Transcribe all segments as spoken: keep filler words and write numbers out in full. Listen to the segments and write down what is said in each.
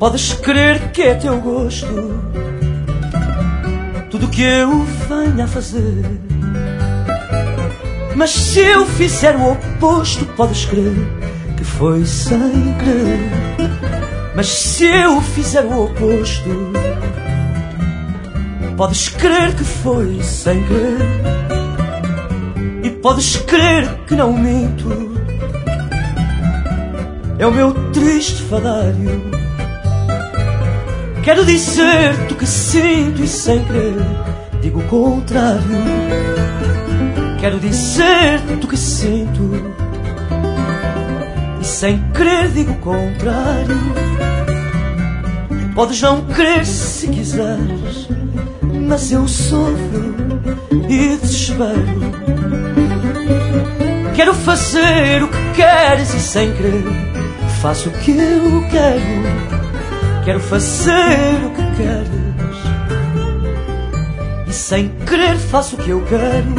Podes crer que é teu gosto tudo que eu venho a fazer, mas se eu fizer o oposto, podes crer que foi sem querer. Mas se eu fizer o oposto, podes crer que foi sem querer. E podes crer que não minto, é o meu triste fadário. Quero dizer-te o que sinto e sem querer digo o contrário. Quero dizer-te o que sinto e sem querer digo o contrário. Podes não crer se quiseres, mas eu sofro e desespero. Quero fazer o que queres e sem querer faço o que eu quero. Quero fazer o que queres e sem querer faço o que eu quero.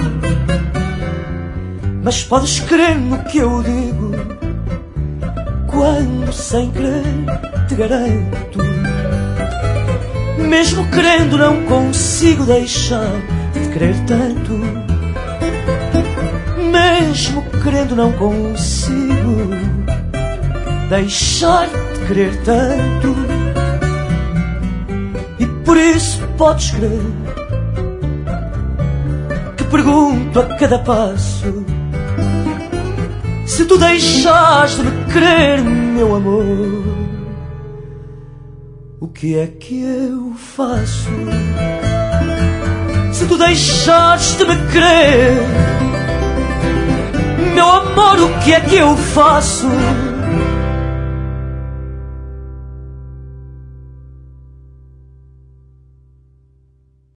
Mas podes crer no que eu digo quando sem querer te garanto. Mesmo querendo não consigo deixar de querer tanto. Mesmo querendo não consigo deixar de querer tanto. E por isso podes crer que pergunto a cada passo: se tu deixares de me querer, meu amor, o que é que eu faço? Se tu deixares de me querer, meu amor, o que é que eu faço?